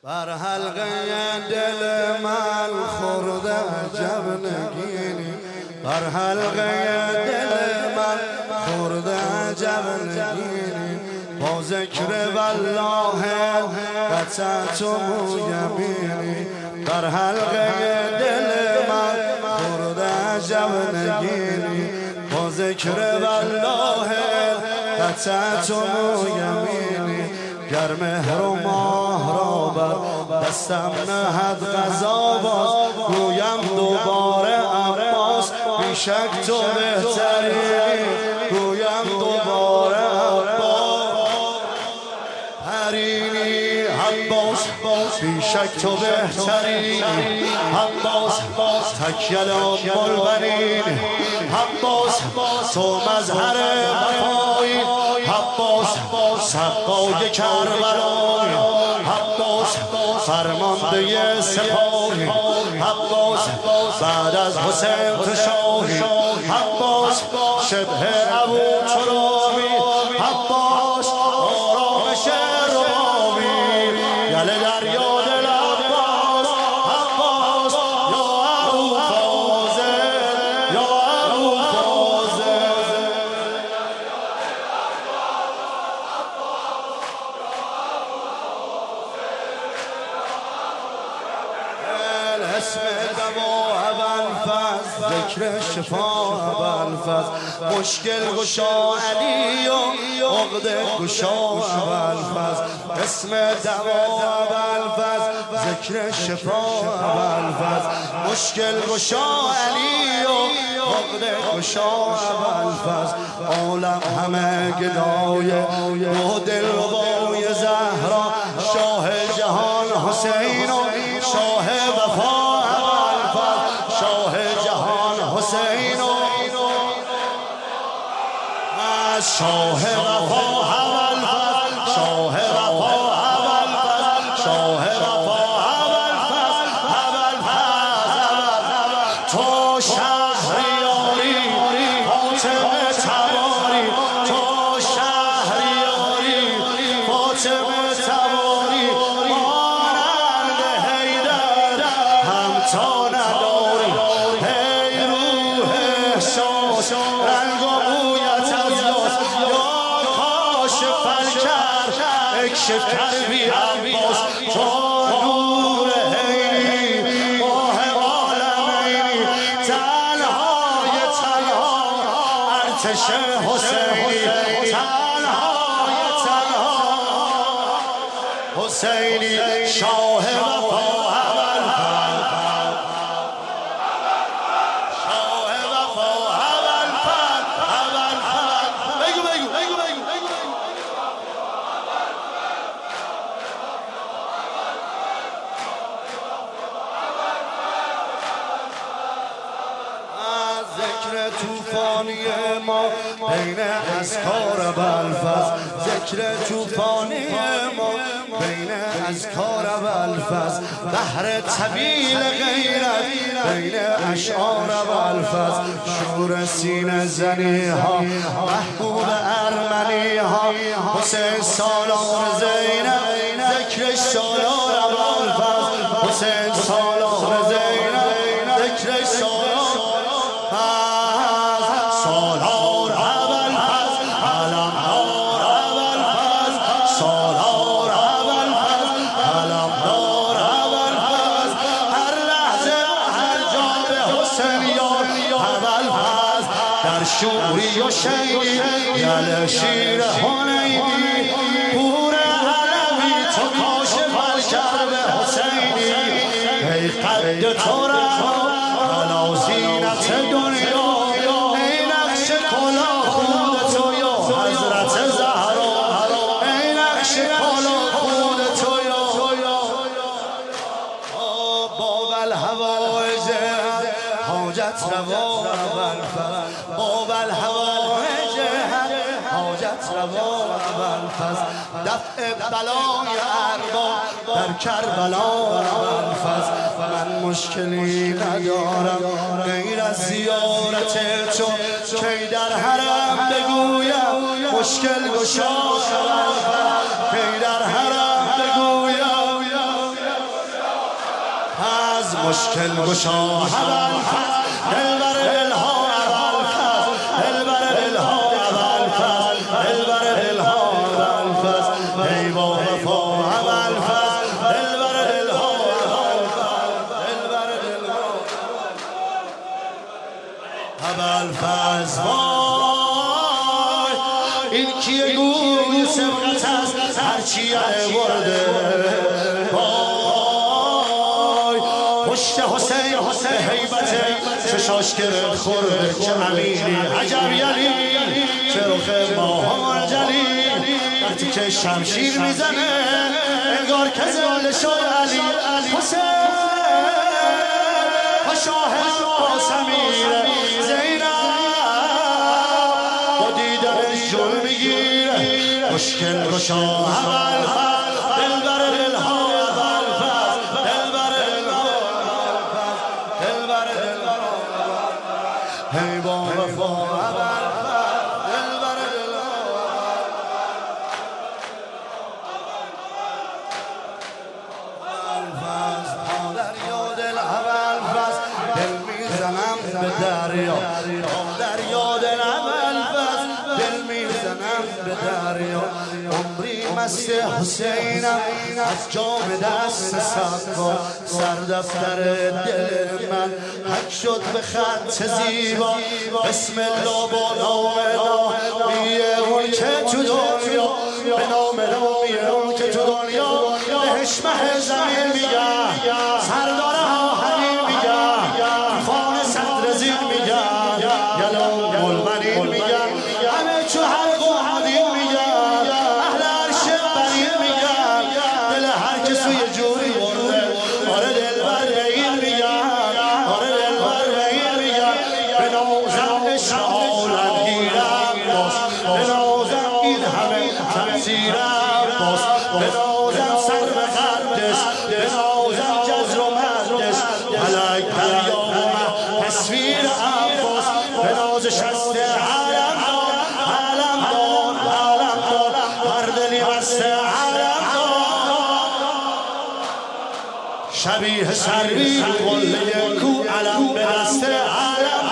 بر حلقه دل من خورده عجب نگینی، بر حلقه دل من خورده عجب نگینی، با ذکر والله قطعت و یمینی، بر حلقه دل من خورده عجب نگینی، با ذکر والله قطعت و یمینی، گر مهر و ماه را بر دستم نهد قضا باز، گویم دوباره عباس بی شک تو بهتری، گویم دوباره عباس پرینی، عباس بی شک تو بهتری، عباس تکیلان ملبنین، عباس تو مظهر وفایی، عباس سقای کربلایی، عباس فرمانده سپاهی، عباس بعد از حسین تو شاهی، عباس شبه ابو ترابی، عباس آرامش ربابی، گل دریا دل عباس، عباس یا ابو فاضل، یا ابو فاضل. اسم دوا ابوالفضل، ذکر شفا ابوالفضل، مشکل گشا علی و عقده گشا ابوالفضل، اسم دوا ابوالفضل، ذکر شفا ابوالفضل، مشکل گشا علی و عقده گشا ابوالفضل، عالم همه گدای و دلربای زهرا، شاه جهان حسین و شاه وفا ابوالفضل، شاه جهان حسین و شاه وفا ابوالفضل، شاه وفا ابوالفضل، شاه وفا ابوالفضل، ابوالفضل تو شهریاری فاطمه تباری، تو شهریاری فاطمه تباری، مانند حیدر همتا نداری، ای روح احساس رنگ و بویت از یاس، یا کاشف الکر اکشف کربی عباس، تو نور حیلی ماه عالمینی، تنهای تنها ارتش حسینی، تنهای تنها حسینی، شاه وفا ابوالفضل، شاه وفا ابوالفضل، ابوالفضل بگو بگو بگو بگو از ذکر توفانی ما بین اذکار ابوالفضل، ذکر توفانی ما بین اذکار ابوالفضل، بحر طویل غیرت بین اشعار ابوالفضل، شور سینه زنی ها محبوب ارمنی ها، حسین سالار زینب ذکر سالار ابوالفضل، حسین سالار زینب ذکر سالار سالار ابوالفضل، علمدار ابوالفضل، سالار ابوالفضل، علمدار ابوالفضل، هر لحظه هر جا به حسین یار ابوالفضل، در شوری و شیری گل شیر حنینی، پور علوی تو کاشف الکرب حسینی، ای قد تو رها علا زینت دنیا، ای نقش کلا خود تو یا حضرت زهرا، ای نقش کلا خود تو یا باب الحوائج حاجت روا ابوالفضل، باب الحوائج حاجت روا ابوالفضل، دفع بلای ارباب در کربلا ابوالفضل، من مشکلی ندارم غیر از زیارت تو، کی در حرم بگویم مشکل گشا ابوالفضل، کی در حرم بگویم مشکل گشا ابوالفضل دلبر دلها ابوالفضل دلبر دلها ابوالفضل دلبر دلها ابوالفضل ای با وفا ابوالفضل دلبر دلها ابوالفضل دلبر دلها ابوالفضل وای این کیه گوی سبقت است هرچی برده پشت حسین به حیبت چشاش گرد خورده چه امیری عجب یلی چه رخ ماهان جلی در تیکه شمشیر میزنه انگار که زال شد علی حسین و شاه با سمیر زینب با دیدنش جل میگیره مشکل گشا ابوالفضل دلبر دلها ابوالفضل دلبر دلها دلبر دلها ای با وفا ابوالفضل دلبر دلها ابوالفضل تا دریا دل ابوالفضل دل میزنم به دریا تا دریا دل ابوالفضل دل میزنم به دریا عمری مست حسینم از جام دست سقا سر دفتر دل من حک شد به خط زیبا بسم الله با نام نامیه اون که تو دنیا به نام نامیه اون که تو دنیا بهش مه زمین میگن سردار آهنین میگن طوفان صدر زین میگن یلان ملمنین میگن همه چو حلق و حدین میگن اهل عرش برین میگن دل هر کسو یه جوری برده آره دلبر این میگن آره دلبر این میگن به نازم عشق عالمگیرم باز به نازم این همه تمثیرم باز به نازم سر به قدش به نازم جزر و مدش فلک دریا و تصویر عباس به ناز شست علم دان هر دلی بست علم دان شبیه سروی قله کو علم به دست علم